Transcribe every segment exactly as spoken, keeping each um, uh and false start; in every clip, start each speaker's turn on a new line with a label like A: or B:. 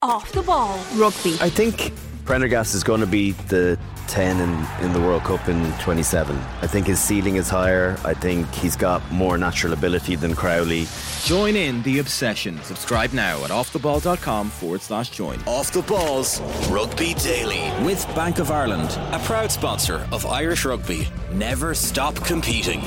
A: Off the Ball Rugby.
B: I think Prendergast is going to be the ten in, in the World Cup in twenty-seven. I think his ceiling is higher. I think he's got more natural ability than Crowley.
C: Join in the obsession. Subscribe now at offtheball.com forward slash join.
D: Off the Balls Rugby Daily with Bank of Ireland, a proud sponsor of Irish Rugby. Never stop competing.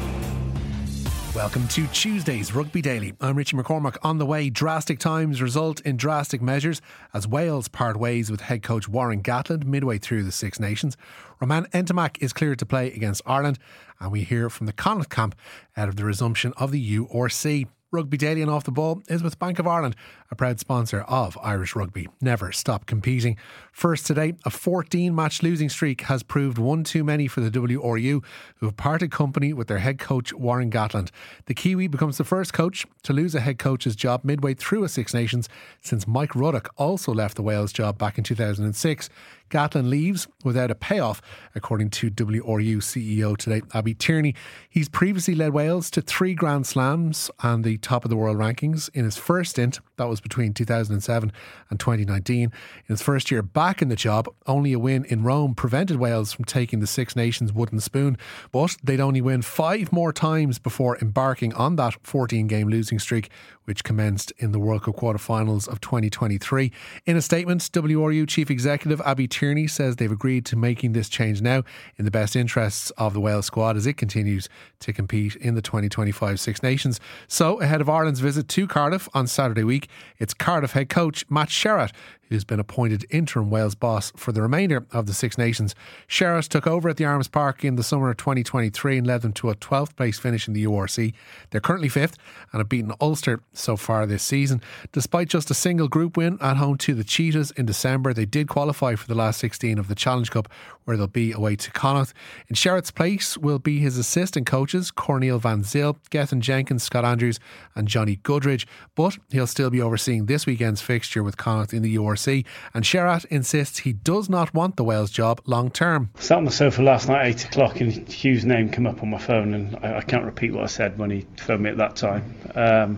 E: Welcome to Tuesday's Rugby Daily. I'm Richie McCormack. On the way, drastic times result in drastic measures as Wales part ways with head coach Warren Gatland midway through the Six Nations. Romain Ntamack is cleared to play against Ireland, and we hear from the Connacht camp out of the resumption of the U R C. Rugby Daily and Off the Ball is with Bank of Ireland, a proud sponsor of Irish Rugby. Never stop competing. First today, a fourteen match losing streak has proved one too many for the W R U, who have parted company with their head coach Warren Gatland. The Kiwi becomes the first coach to lose a head coach's job midway through a Six Nations since Mike Ruddock also left the Wales job back in two thousand six. Gatland leaves without a payoff, according to W R U C E O today, Abby Tierney. He's previously led Wales to three Grand Slams and the top of the world rankings in his first stint. That was between two thousand seven and twenty nineteen. In his first year back in the job, only a win in Rome prevented Wales from taking the Six Nations wooden spoon, but they'd only win five more times before embarking on that fourteen game losing streak, which commenced in the World Cup quarterfinals of twenty twenty-three. In a statement, W R U Chief Executive Abby Tierney says they've agreed to making this change now in the best interests of the Wales squad as it continues to compete in the twenty twenty-five Six Nations. So, ahead of Ireland's visit to Cardiff on Saturday week, it's Cardiff head coach Matt Sherratt who's been appointed interim Wales boss for the remainder of the Six Nations. Sherratt took over at the Arms Park in the summer of twenty twenty-three and led them to a twelfth place finish in the U R C. They're currently fifth and have beaten Ulster so far this season. Despite just a single group win at home to the Cheetahs in December, they did qualify for the last sixteen of the Challenge Cup, where they'll be away to Connacht. In Sherratt's place will be his assistant coaches Cornel Van Zyl, Gethin Jenkins, Scott Andrews and Johnny Goodridge, but he'll still be overseeing this weekend's fixture with Connacht in the U R C. And Sherratt insists he does not want the Wales job long term.
F: I sat on the sofa last night at eight o'clock and Hugh's name came up on my phone, and I, I can't repeat what I said when he phoned me at that time. Um,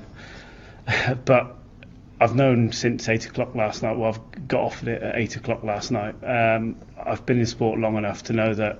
F: but I've known since eight o'clock last night. Well, I've got offered it at eight o'clock last night. Um, I've been in sport long enough to know that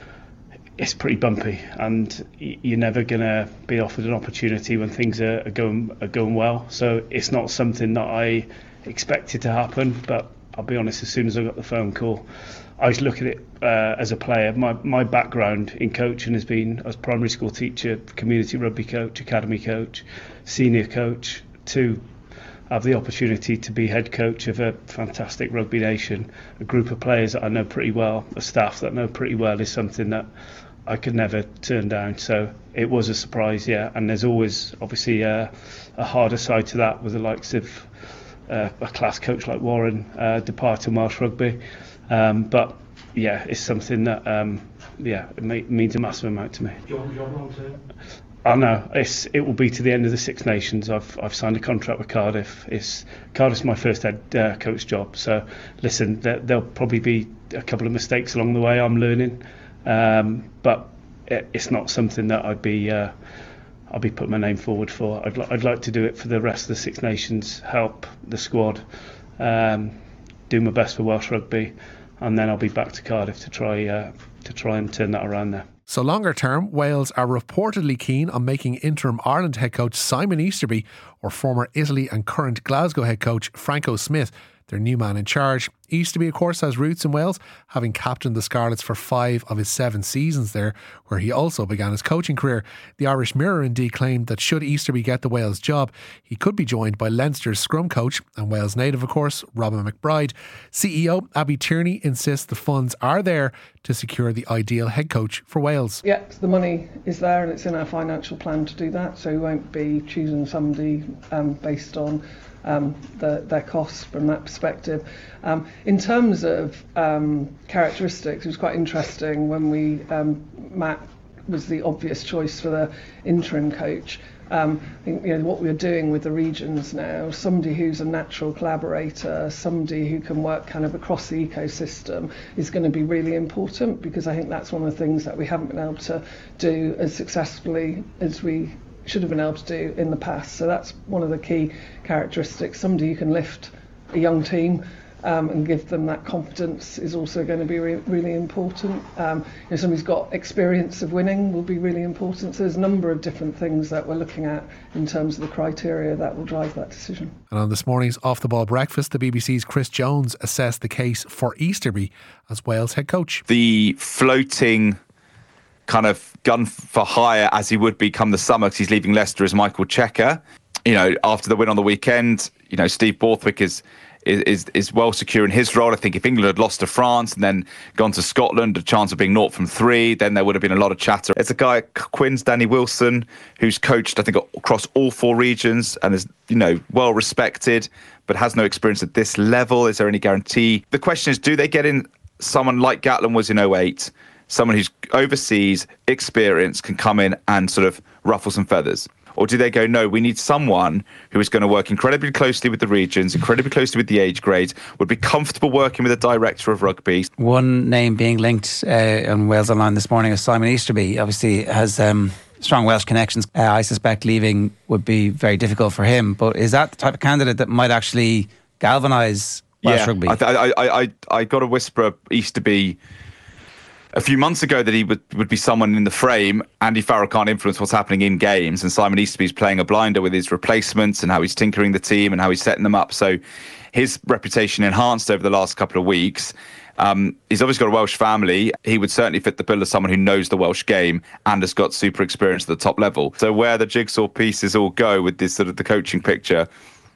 F: it's pretty bumpy, and you're never going to be offered an opportunity when things are, are going are going well. So it's not something that I expected to happen. But I'll be honest, as soon as I got the phone call, I was looking at it uh, as a player. My my background in coaching has been as primary school teacher, community rugby coach, academy coach, senior coach, to have the opportunity to be head coach of a fantastic rugby nation, a group of players that I know pretty well, a staff that I know pretty well, is something that I could never turn down. So it was a surprise, yeah. And there's always obviously a, a harder side to that with the likes of uh, a class coach like Warren uh, departing Welsh rugby. Um, but yeah, it's something that um, yeah, it may, means a massive amount to me.
G: Do you want the job long term?
F: I know it's it will be to the end of the Six Nations. I've I've signed a contract with Cardiff. It's Cardiff's my first head uh, coach job. So listen, there, there'll probably be a couple of mistakes along the way. I'm learning, um, but it, it's not something that I'd be uh, I'll be putting my name forward for. I'd li- I'd like to do it for the rest of the Six Nations, help the squad, um, do my best for Welsh rugby, and then I'll be back to Cardiff to try uh, to try and turn that around there.
E: So longer term, Wales are reportedly keen on making interim Ireland head coach Simon Easterby or former Italy and current Glasgow head coach Franco Smith their new man in charge. Easterby, of course, has roots in Wales, having captained the Scarlets for five of his seven seasons there, where he also began his coaching career. The Irish Mirror indeed claimed that should Easterby get the Wales job, he could be joined by Leinster's scrum coach and Wales native, of course, Robin McBride. C E O Abby Tierney insists the funds are there to secure the ideal head coach for Wales.
H: Yep, the money is there and it's in our financial plan to do that, so we won't be choosing somebody um, based on Um, the, their costs from that perspective. Um, in terms of um, characteristics, it was quite interesting when we um, Matt was the obvious choice for the interim coach. Um, I think you know what we're doing with the regions now, somebody who's a natural collaborator, somebody who can work kind of across the ecosystem is going to be really important, because I think that's one of the things that we haven't been able to do as successfully as we should have been able to do in the past. So that's one of the key characteristics, somebody who can lift a young team um, and give them that confidence is also going to be re- really important. Um, you know, somebody who's got experience of winning will be really important. So there's a number of different things that we're looking at in terms of the criteria that will drive that decision.
E: And on this morning's Off the Ball breakfast, the B B C's Chris Jones assessed the case for Easterby as Wales head coach.
A: The floating kind of gun for hire as he would be come the summer, because he's leaving Leicester, as Michael Checker. You know, after the win on the weekend, you know, Steve Borthwick is is is well secure in his role. I think if England had lost to France and then gone to Scotland, a chance of being naught from three, then there would have been a lot of chatter. It's a guy, Quinn's Danny Wilson, who's coached, I think, across all four regions and is, you know, well respected, but has no experience at this level. Is there any guarantee? The question is, do they get in someone like Gatland was in oh eight, someone who's overseas, experienced, can come in and sort of ruffle some feathers? Or do they go, no, we need someone who is going to work incredibly closely with the regions, incredibly closely with the age grades, would be comfortable working with a director of rugby?
G: One name being linked uh, on Wales Online this morning is Simon Easterby. Obviously has um, strong Welsh connections. Uh, I suspect leaving would be very difficult for him. But is that the type of candidate that might actually galvanise Welsh
A: yeah,
G: rugby?
A: I, th- I, I, I got a whisper Easterby a few months ago that he would, would be someone in the frame. Andy Farrell can't influence what's happening in games, and Simon Easterby's playing a blinder with his replacements and how he's tinkering the team and how he's setting them up. So his reputation enhanced over the last couple of weeks. Um, he's obviously got a Welsh family. He would certainly fit the bill as someone who knows the Welsh game and has got super experience at the top level. So where the jigsaw pieces all go with this sort of the coaching picture,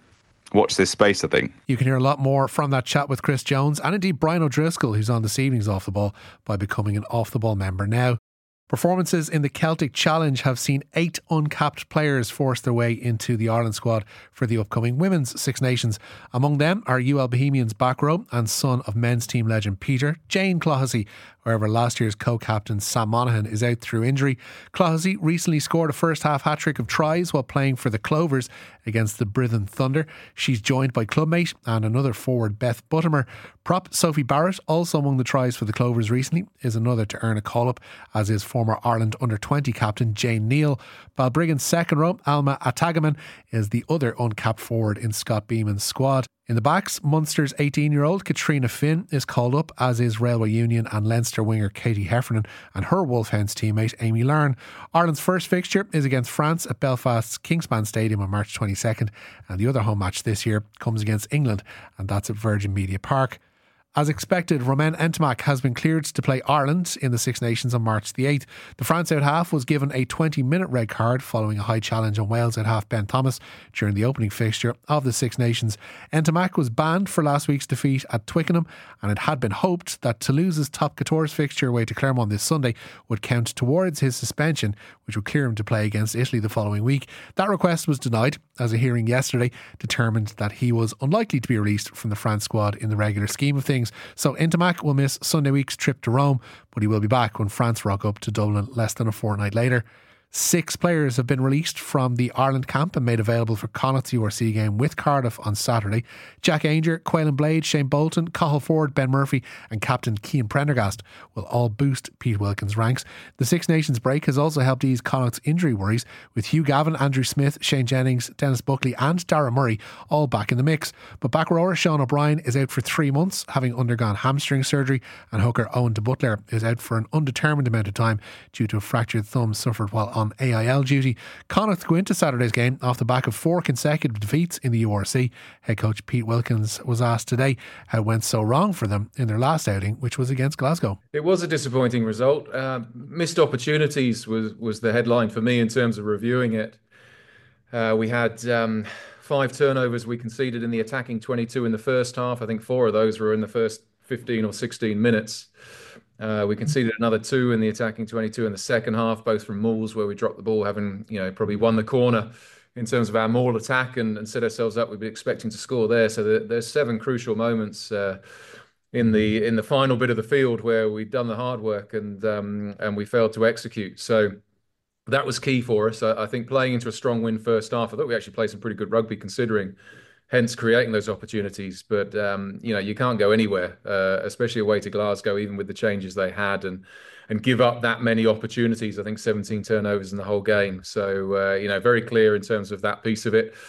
A: watch this space, I think.
E: You can hear a lot more from that chat with Chris Jones and indeed Brian O'Driscoll, who's on this evening's Off the Ball, by becoming an Off the Ball member now. Performances in the Celtic Challenge have seen eight uncapped players force their way into the Ireland squad for the upcoming Women's Six Nations. Among them are U L Bohemians back row and son of men's team legend Peter, Jane Clohessy. However, last year's co-captain Sam Monaghan is out through injury. Clohessy recently scored a first-half hat-trick of tries while playing for the Clovers against the Brithen Thunder. She's joined by clubmate and another forward, Beth Buttimer. Prop Sophie Barrett, also among the tries for the Clovers recently, is another to earn a call-up, as is former Ireland under twenty captain Jane Neal. Balbriggan's second row, Alma Atagaman, is the other uncapped forward in Scott Beeman's squad. In the backs, Munster's eighteen-year-old Katrina Finn is called up, as is Railway Union and Leinster winger Katie Heffernan and her Wolfhounds teammate Amy Larne. Ireland's first fixture is against France at Belfast's Kingspan Stadium on March twenty-second, and the other home match this year comes against England, and that's at Virgin Media Park. As expected, Romain Ntamack has been cleared to play Ireland in the Six Nations on March the eighth. The France out half was given a twenty-minute red card following a high challenge on Wales out half Ben Thomas during the opening fixture of the Six Nations. Ntamack was banned for last week's defeat at Twickenham, and it had been hoped that Toulouse's top quatorze fixture away to Clermont this Sunday would count towards his suspension, which would clear him to play against Italy the following week. That request was denied, as a hearing yesterday determined that he was unlikely to be released from the France squad in the regular scheme of things. So Ntamack will miss Sunday week's trip to Rome, but he will be back when France rock up to Dublin less than a fortnight later. Six players have been released from the Ireland camp and made available for Connacht's U R C game with Cardiff on Saturday. Jack Ainger, Quaylen Blade, Shane Bolton, Cathal Ford, Ben Murphy and captain Cian Prendergast will all boost Pete Wilkins' ranks. The Six Nations break has also helped ease Connacht's injury worries, with Hugh Gavin, Andrew Smith, Shane Jennings, Dennis Buckley and Dara Murray all back in the mix. But back rower Sean O'Brien is out for three months, having undergone hamstring surgery, and hooker Owen de Butler is out for an undetermined amount of time due to a fractured thumb suffered while on A I L duty. Connacht go into Saturday's game off the back of four consecutive defeats in the U R C. Head coach Pete Wilkins was asked today how it went so wrong for them in their last outing, which was against Glasgow.
I: It was a disappointing result. Uh, missed opportunities was, was the headline for me in terms of reviewing it. Uh, we had um, five turnovers we conceded in the attacking twenty-two in the first half. I think four of those were in the first fifteen or sixteen minutes. Uh, we conceded another two in the attacking twenty-two in the second half, both from mauls where we dropped the ball, having you know probably won the corner in terms of our maul attack and, and set ourselves up. We'd be expecting to score there. So there, there's seven crucial moments uh, in the in the final bit of the field where we'd done the hard work and um, and we failed to execute. So that was key for us. I, I think playing into a strong win first half, I thought we actually played some pretty good rugby considering, hence creating those opportunities. But, um, you know, you can't go anywhere, uh, especially away to Glasgow, even with the changes they had, and and give up that many opportunities. I think seventeen turnovers in the whole game. So, uh, you know, very clear in terms of that piece of it.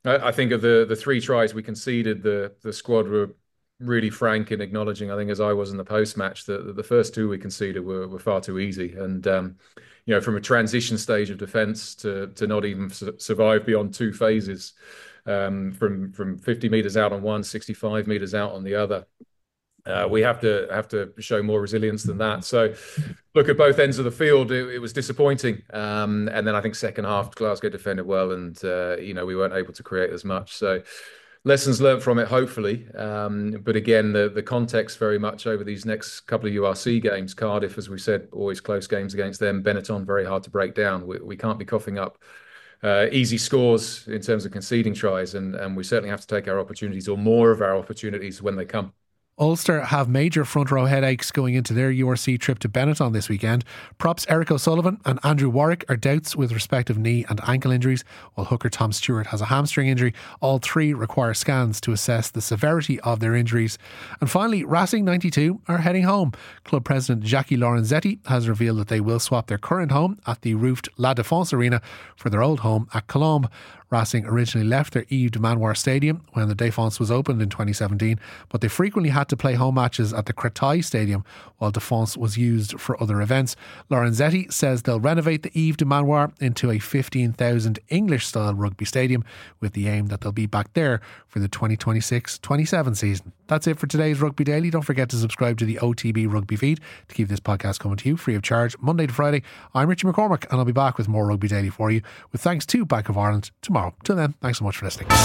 I: I, I think of the the three tries we conceded, the the squad were really frank in acknowledging, I think as I was in the post-match, that the first two we conceded were, were far too easy. And, um, you know, from a transition stage of defence to to not even su- survive beyond two phases, um, from, from fifty metres out on one, sixty-five metres out on the other. Uh, we have to have to show more resilience than that. So, look at both ends of the field. It, it was disappointing, um, and then I think second half Glasgow defended well, and uh, you know we weren't able to create as much. So, lessons learned from it, hopefully. Um, but again, the the context very much over these next couple of U R C games. Cardiff, as we said, always close games against them. Benetton, very hard to break down. We, we can't be coughing up Uh, easy scores in terms of conceding tries, and, and we certainly have to take our opportunities, or more of our opportunities, when they come.
E: Ulster have major front row headaches going into their U R C trip to Benetton this weekend. Props Eric O'Sullivan and Andrew Warwick are doubts with respective knee and ankle injuries, while hooker Tom Stewart has a hamstring injury. All three require scans to assess the severity of their injuries. And finally, Racing ninety-two are heading home. Club president Jackie Lorenzetti has revealed that they will swap their current home at the roofed La Défense Arena for their old home at Colombe. Racing originally left their Yves de Manoir Stadium when the Défense was opened in twenty seventeen, but they frequently had to play home matches at the Créteil Stadium while Défense was used for other events. Lorenzetti says they'll renovate the Yves de Manoir into a fifteen thousand English-style rugby stadium, with the aim that they'll be back there for the twenty twenty-six twenty-seven season. That's it for today's Rugby Daily. Don't forget to subscribe to the O T B Rugby feed to keep this podcast coming to you free of charge Monday to Friday. I'm Richie McCormack, and I'll be back with more Rugby Daily for you, with thanks to Bank of Ireland, tomorrow. Till then, thanks so much for listening.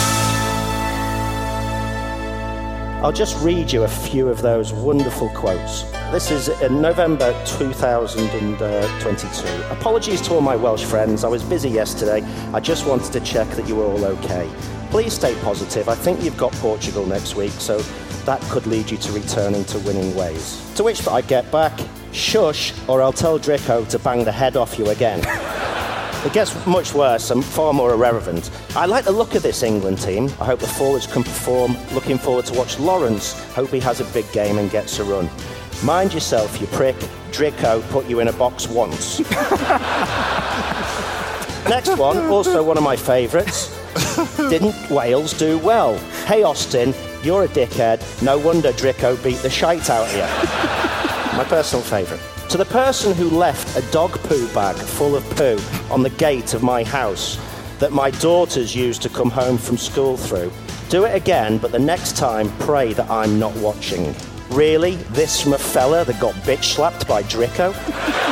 J: I'll just read you a few of those wonderful quotes. This is in November two thousand twenty-two. Apologies to all my Welsh friends. I was busy yesterday. I just wanted to check that you were all okay. Please stay positive. I think you've got Portugal next week, so that could lead you to returning to winning ways. To which I get back, shush, or I'll tell Drico to bang the head off you again. It gets much worse and far more irrelevant. I like the look of this England team. I hope the forwards can perform. Looking forward to watch Lawrence. Hope he has a big game and gets a run. Mind yourself, you prick. Drico put you in a box once. Next one, also one of my favourites. Didn't Wales do well? Hey Austin, you're a dickhead. No wonder Drico beat the shite out of you. My personal favourite. To the person who left a dog poo bag full of poo on the gate of my house that my daughters used to come home from school through, do it again, but the next time pray that I'm not watching. Really? This from a fella that got bitch slapped by Drico?